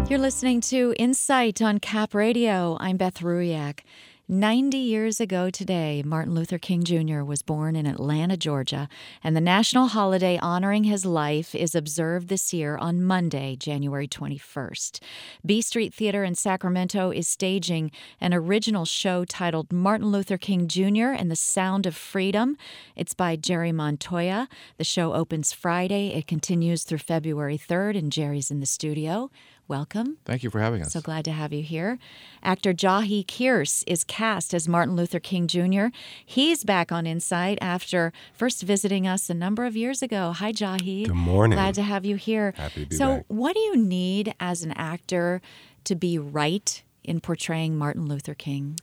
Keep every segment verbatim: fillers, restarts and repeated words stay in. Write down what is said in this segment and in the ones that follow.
You're listening to Insight on Cap Radio. I'm Beth Ruiak. ninety years ago today, Martin Luther King Junior was born in Atlanta, Georgia, and the national holiday honoring his life is observed this year on Monday, January twenty-first. B Street Theater in Sacramento is staging an original show titled Martin Luther King Junior and the Sound of Freedom. It's by Jerry Montoya. The show opens Friday. It continues through February third, and Jerry's in the studio. Welcome. Thank you for having us. So glad to have you here. Actor Jahi Kearse is cast as Martin Luther King Junior He's back on Insight after first visiting us a number of years ago. Hi, Jahi. Good morning. Glad to have you here. Happy to be so back. What do you need as an actor to be right in portraying Martin Luther King?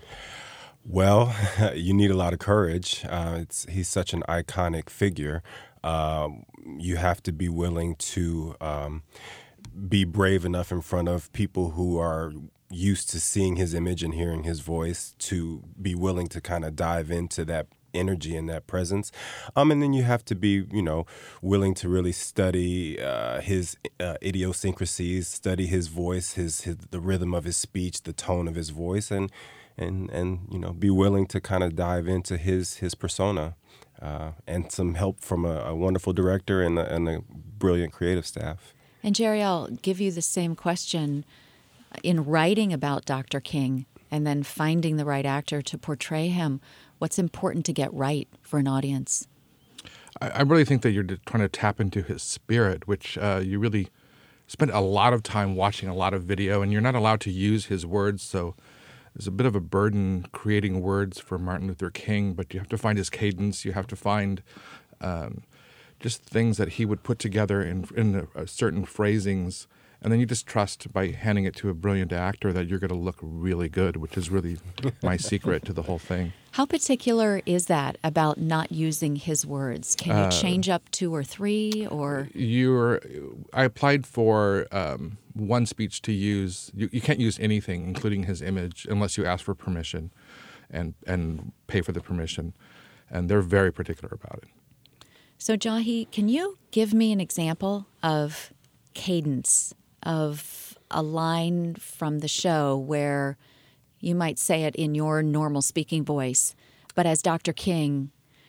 Well, you need a lot of courage. Uh, it's, he's such an iconic figure. Uh, you have to be willing to um, be brave enough in front of people who are used to seeing his image and hearing his voice, to be willing to kind of dive into that energy and that presence. Um, and then you have to be, you know, willing to really study uh, his uh, idiosyncrasies, study his voice, his, his the rhythm of his speech, the tone of his voice, and and and you know, be willing to kind of dive into his his persona. Uh, and some help from a, a wonderful director and a, and a brilliant creative staff. And Jerry, I'll give you the same question. In writing about Doctor King and then finding the right actor to portray him, what's important to get right for an audience? I, I really think that you're trying to tap into his spirit, which uh, you really spend a lot of time watching a lot of video, and you're not allowed to use his words, so there's a bit of a burden creating words for Martin Luther King, but you have to find his cadence, you have to find um, just things that he would put together in, in a, a certain phrasings, and then you just trust by handing it to a brilliant actor that you're going to look really good, which is really my secret to the whole thing. How particular is that about not using his words? Can you uh, change up two or three, or you're? I applied for um, one speech to use. You, you can't use anything, including his image, unless you ask for permission, and and pay for the permission, and they're very particular about it. So, Jahi, can you give me an example of cadence, of a line from the show where you might say it in your normal speaking voice, but as Doctor King?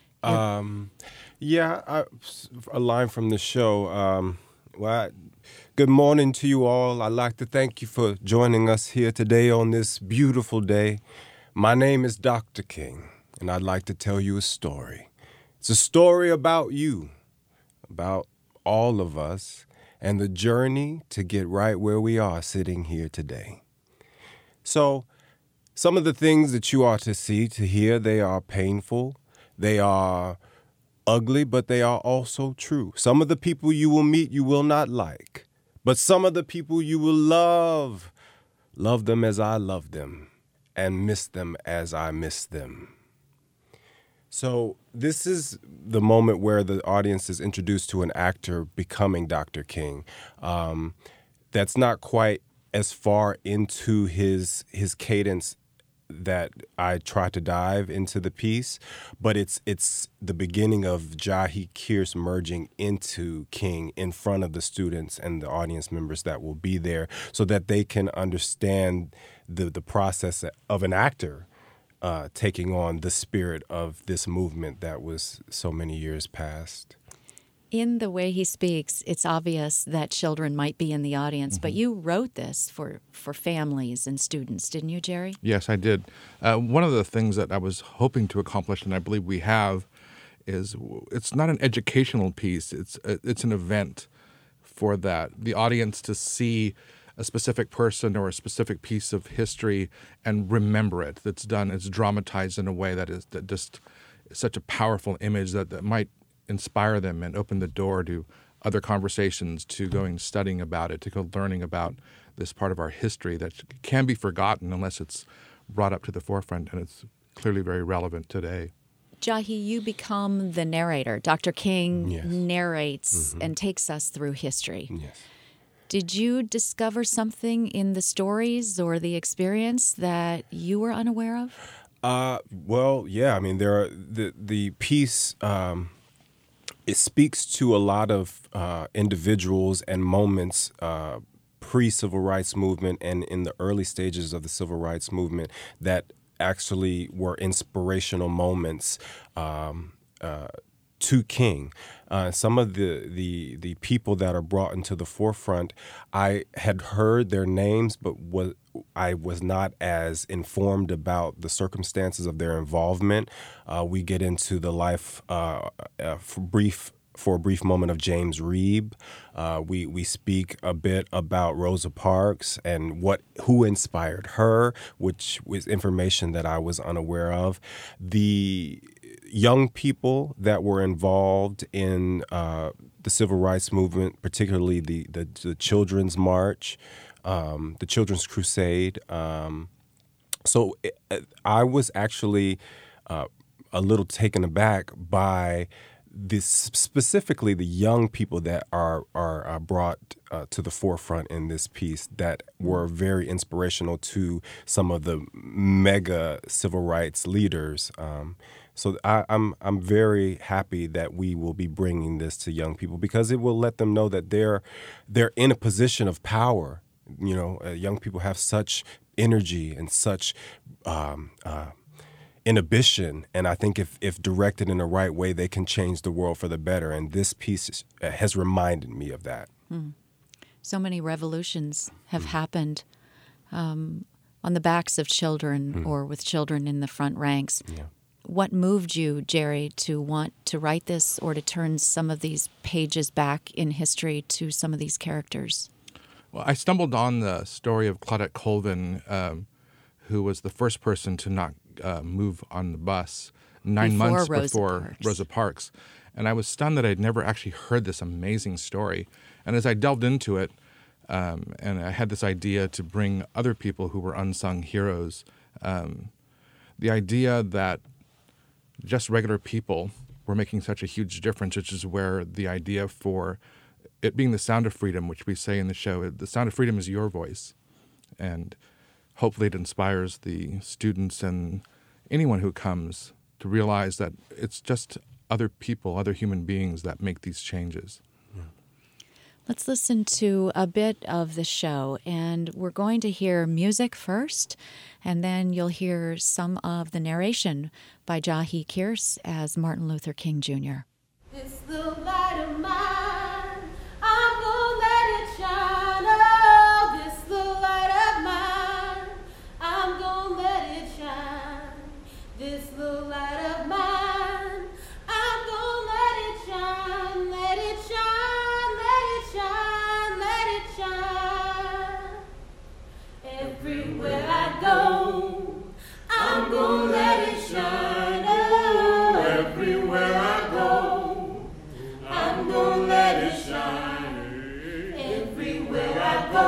Um, yeah, I, a line from the show. Um, well, I, good morning to you all. I'd like to thank you for joining us here today on this beautiful day. My name is Doctor King, and I'd like to tell you a story. It's a story about you, about all of us, and the journey to get right where we are sitting here today. So, some of the things that you are to see, to hear, they are painful, they are ugly, but they are also true. Some of the people you will meet you will not like, but some of the people you will love. Love them as I love them, and miss them as I miss them. So this is the moment where the audience is introduced to an actor becoming Doctor King. Um, that's not quite as far into his his cadence that I try to dive into the piece, but it's it's the beginning of Jahi Kearse merging into King in front of the students and the audience members that will be there, so that they can understand the the process of an actor Uh, taking on the spirit of this movement that was so many years past. In the way he speaks, it's obvious that children might be in the audience, mm-hmm. but you wrote this for, for families and students, didn't you, Jerry? Yes, I did. Uh, one of the things that I was hoping to accomplish, and I believe we have, is it's not an educational piece. It's it's an event for that. The audience to see a specific person or a specific piece of history and remember it. That's done, it's dramatized in a way that is that just is such a powerful image that, that might inspire them and open the door to other conversations, to going studying about it, to go learning about this part of our history that can be forgotten unless it's brought up to the forefront, and it's clearly very relevant today. Jahi, you become the narrator. Doctor King yes. narrates mm-hmm. and takes us through history. Yes. Did you discover something in the stories or the experience that you were unaware of? Uh, well, yeah. I mean, there are the the piece. Um, it speaks to a lot of uh, individuals and moments uh, pre-civil rights movement and in the early stages of the civil rights movement that actually were inspirational moments um, uh, to King. Uh, some of the, the the people that are brought into the forefront, I had heard their names, but was I was not as informed about the circumstances of their involvement. Uh, we get into the life uh, uh, for brief. For a brief moment of James Reeb. Uh, we we speak a bit about Rosa Parks and what who inspired her, which was information that I was unaware of. The young people that were involved in uh, the civil rights movement, particularly the the, the Children's March, um, the Children's Crusade. Um, so it, I was actually uh, a little taken aback by this, specifically the young people that are are, are brought uh, to the forefront in this piece that were very inspirational to some of the mega civil rights leaders. Um, so I, I'm I'm very happy that we will be bringing this to young people because it will let them know that they're they're in a position of power. You know, uh, young people have such energy and such um, uh, inhibition, and I think if, if directed in the right way, they can change the world for the better. And this piece is, uh, has reminded me of that. Mm. So many revolutions have mm. happened um, on the backs of children mm. or with children in the front ranks. Yeah. What moved you, Jerry, to want to write this or to turn some of these pages back in history to some of these characters? Well, I stumbled on the story of Claudette Colvin, um, who was the first person to not Uh, move on the bus nine before months Rosa before Parks. Rosa Parks. And I was stunned that I'd never actually heard this amazing story. And as I delved into it, um, and I had this idea to bring other people who were unsung heroes, um, the idea that just regular people were making such a huge difference, which is where the idea for it being the sound of freedom, which we say in the show, the sound of freedom is your voice. And hopefully it inspires the students and anyone who comes to realize that it's just other people, other human beings that make these changes. Yeah. Let's listen to a bit of the show, and we're going to hear music first, and then you'll hear some of the narration by Jahi Kearse as Martin Luther King Junior This little light of mine, I'm gonna let it shine. Oh, this little light of mine, I'm gonna let it shine. This little light of mine, I'm gonna let it shine. Let it shine, let it shine, let it shine. Everywhere I go, I'm gonna let it shine. Oh, everywhere I go, I'm gonna let it shine. Everywhere I go,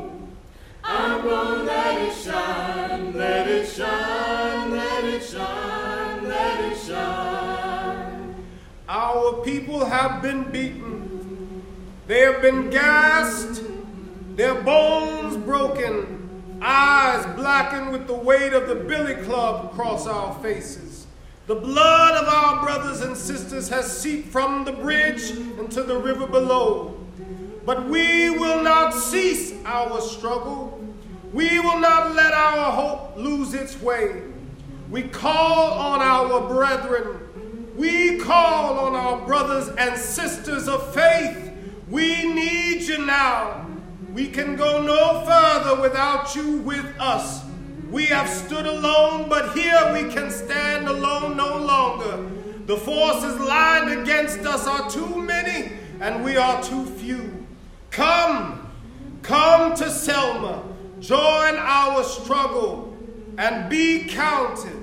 I'm gonna let it shine. Let it shine, let it shine, let it shine. Our people have been beaten. They have been gassed, their bones broken, eyes blackened with the weight of the billy club across our faces. The blood of our brothers and sisters has seeped from the bridge into the river below. But we will not cease our struggle. We will not let our hope lose its way. We call on our brethren. We call on our brothers and sisters of faith. We need you now. We can go no further without you with us. We have stood alone, but here we can stand alone no longer. The forces lined against us are too many, and we are too few. Come, come to Selma, join our struggle, and be counted.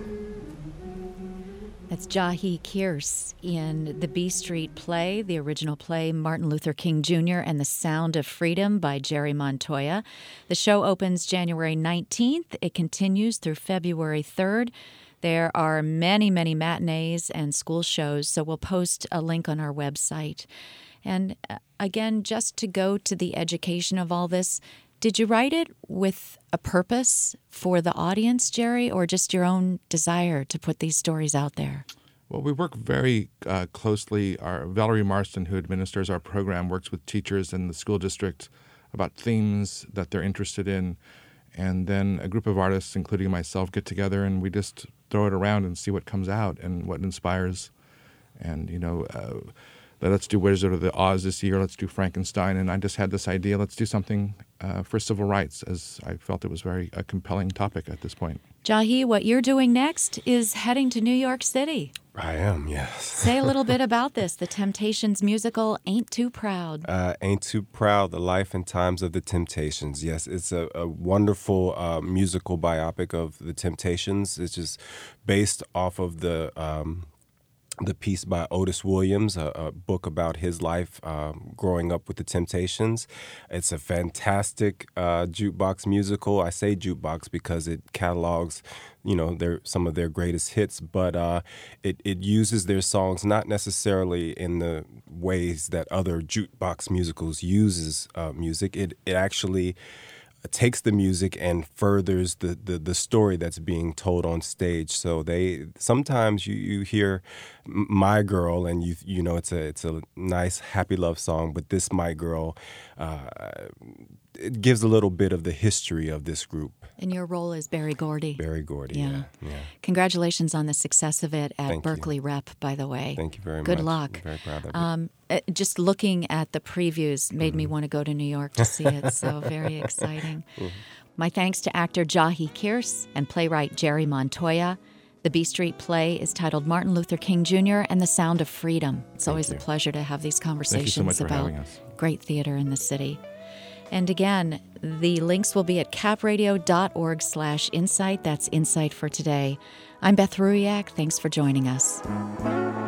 That's Jahi Kearse in the B Street play, the original play, Martin Luther King Junior and the Sound of Freedom by Jerry Montoya. The show opens January nineteenth. It continues through February third. There are many, many matinees and school shows, so we'll post a link on our website. And again, just to go to the education of all this, did you write it with a purpose for the audience, Jerry, or just your own desire to put these stories out there? Well, we work very uh, closely. Our Valerie Marston, who administers our program, works with teachers in the school district about themes that they're interested in. And then a group of artists, including myself, get together and we just throw it around and see what comes out and what inspires. And, you know, uh, let's do Wizard of the Oz this year, let's do Frankenstein. And I just had this idea, let's do something uh, for civil rights, as I felt it was very a compelling topic at this point. Jahi, what you're doing next is heading to New York City. I am, yes. Say a little bit about this, the Temptations musical, Ain't Too Proud. Uh, Ain't Too Proud, The Life and Times of the Temptations. Yes, it's a, a wonderful uh, musical biopic of the Temptations. It's just based off of the... Um, the piece by Otis Williams, a, a book about his life um, growing up with the Temptations. It's a fantastic uh, jukebox musical. I say jukebox because it catalogs, you know, their some of their greatest hits, but uh, it, it uses their songs not necessarily in the ways that other jukebox musicals uses uh, music. It it actually takes the music and furthers the, the, the story that's being told on stage. So they sometimes you, you hear My Girl and you you know it's a it's a nice happy love song, but this My Girl uh, it gives a little bit of the history of this group. And your role is Berry Gordy. Berry Gordy, yeah. yeah, yeah. Congratulations on the success of it at Thank Berkeley you. Rep, by the way. Thank you very Good much. Good luck. I'm very proud of it. Um, just looking at the previews made mm-hmm. me want to go to New York to see it, so very exciting. Mm-hmm. My thanks to actor Jahi Kierce and playwright Jerry Montoya. The B Street play is titled Martin Luther King Junior and the Sound of Freedom. It's Thank always you. a pleasure to have these conversations Thank you so much for about having us. Great theater in the city. And again, the links will be at capradio.org slash insight. That's Insight for today. I'm Beth Ruyak. Thanks for joining us.